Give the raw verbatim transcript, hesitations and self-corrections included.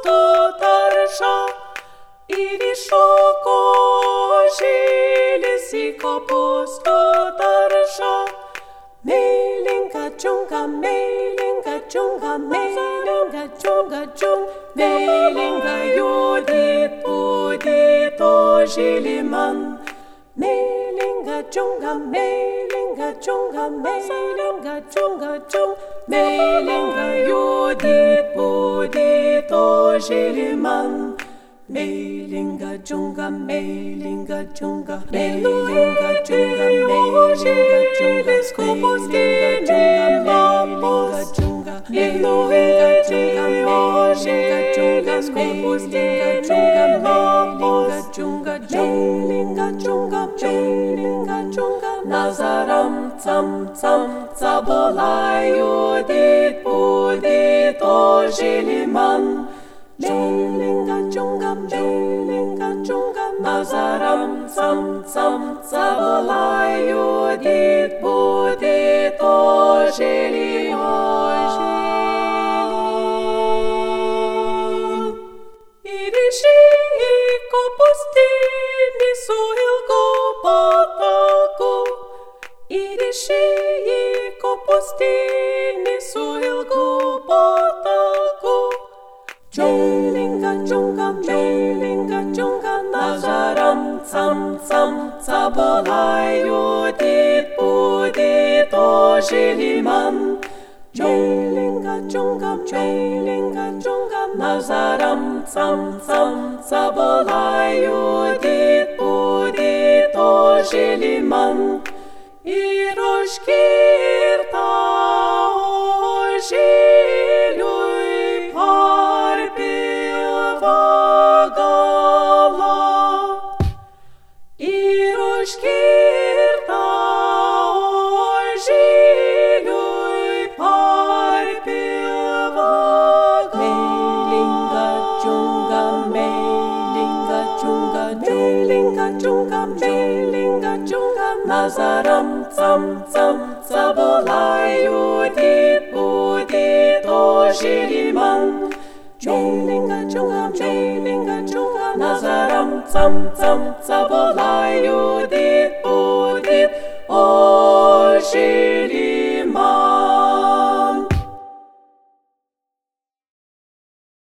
tarša ir iššoko žėlis į kopūstų taršą. Meilinga džiunga, meilinga džiunga, meilinga džiunga, džiung, meilinga juodyt, būdyt o žėlį man. Meilinga džiunga, meilinga džiunga, meilinga džiunga, džiung, meilinga juodyt, būdyt o žėlį man. Meilinga džiunga, meilinga džiunga, meilinga džiunga, meilinga džiunga, kopūstinė meilinga džiunga, meilinga džiunga, meilinga džiunga, kopūstinė meilinga džiunga, meilinga džiunga, meilinga džiunga, nazaram cam cam cabolai juodyt, būdyt o žėlį man. Meilinga džiunga, meilinga džiunga, nazaram cam cam cabolai juodyt, būdyt o žėlį man. Ir išėjai kopūstinį su ilgu botagu, ir išėjai kopūstinį su ilgu botagu. Meilinga džiunga, meilinga džiunga, nazaram cam cam cabolai juodyt, būdyt o žėlį man. Meilinga džiunga, meilinga džiunga, nazaram cam cam cabolai juodyt, būdyt o žėlį man. Ir užkirta ožėliui par pilvą galą. Ir užkirta ožėliui par pilvą galą. Meilinga džiunga, meilinga džiunga, meilinga džiunga, meilinga džiunga, nazaram cam cam cabolai juodyt, būdyt o žėlį man. Meilinga džiunga, meilinga džiunga, nazaram cam cam cabolai juodyt, būdyt o žėlį man.